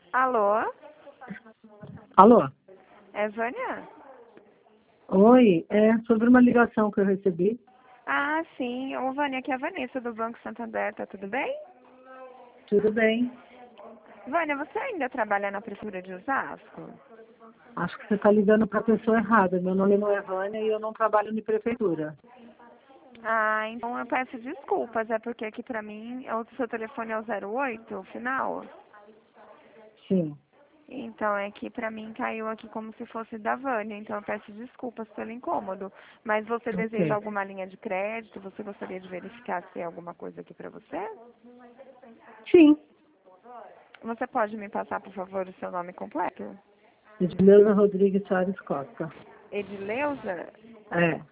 Alô? Alô? É Vânia? Oi, é sobre uma ligação que eu recebi. Ah, sim. Ô, Vânia, aqui é a Vanessa do Banco Santander, tá tudo bem? Tudo bem? Vânia, você ainda trabalha na Prefeitura de Osasco? Acho que você está ligando para a pessoa errada. Meu nome não é Vânia e eu não trabalho em prefeitura. Ah, então eu peço desculpas, é porque aqui pra mim, o seu telefone é o 08, o final? Sim. Então, é que pra mim caiu aqui como se fosse da Vânia, então eu peço desculpas pelo incômodo. Mas você deseja Ok. alguma linha de crédito? Você gostaria de verificar se tem alguma coisa aqui pra você? Sim. Você pode me passar, por favor, o seu nome completo? Edileuza Rodrigues Soares Costa. Edileuza? É.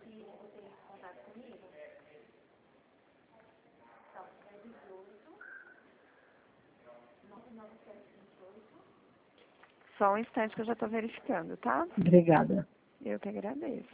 Só um instante que eu já estou verificando, tá? Obrigada. Eu que agradeço.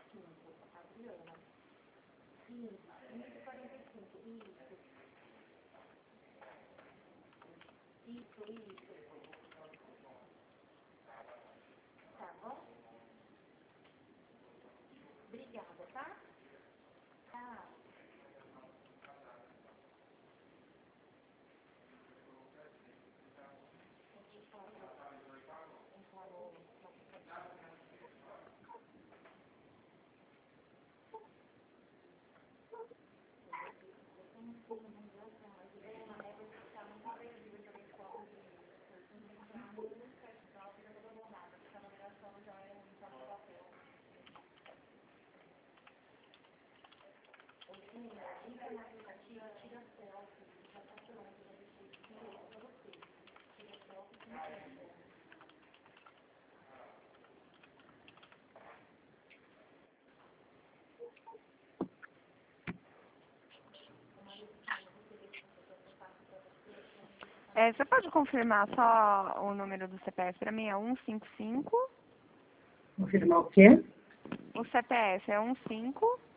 Você pode confirmar só o número do CPF para mim? É 155. Confirmar o quê? O CPF é 15.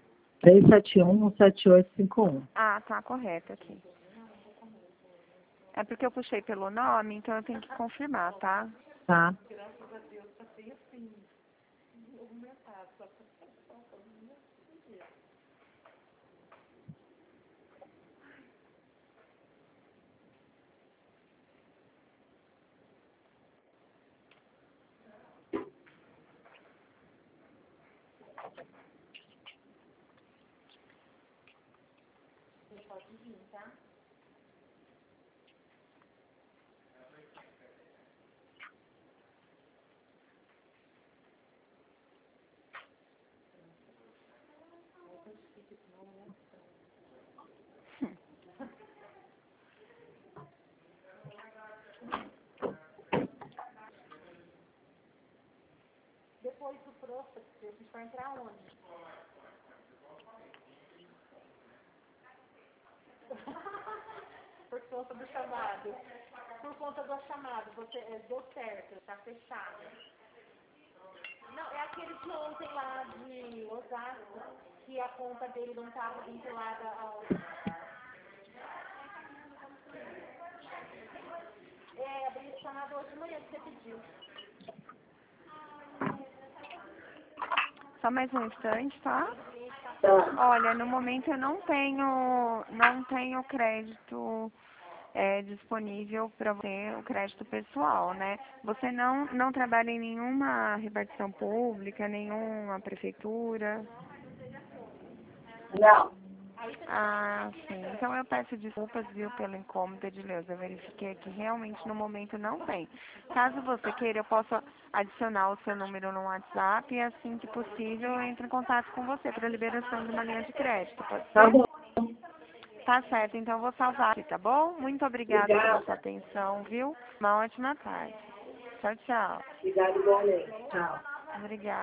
371-17851. Ah, tá correto aqui. É porque eu puxei pelo nome, então eu tenho que confirmar, tá? Tá. Por conta do chamado. Por conta do chamado, você deu certo, tá fechado. Não, é aquele de ontem lá de Osasco, que a conta dele não estava vinculada ao. Abri esse chamado hoje de manhã que você pediu. Só mais um instante, tá? Tá. Olha, no momento eu não tenho crédito disponível para você, o crédito pessoal, né? Você não trabalha em nenhuma repartição pública, nenhuma prefeitura? Não. Ah, sim. Então eu peço desculpas, viu, pelo incômodo, Edileuza. Eu verifiquei que realmente no momento não tem. Caso você queira, eu posso adicionar o seu número no WhatsApp e assim que possível eu entro em contato com você para liberação de uma linha de crédito, pode Tá ser? bom. Tá certo, então eu vou salvar aqui, tá bom? Muito obrigada pela sua Obrigada. atenção, viu? Uma ótima tarde. Tchau, tchau. Obrigada igualmente. Tchau. Obrigada.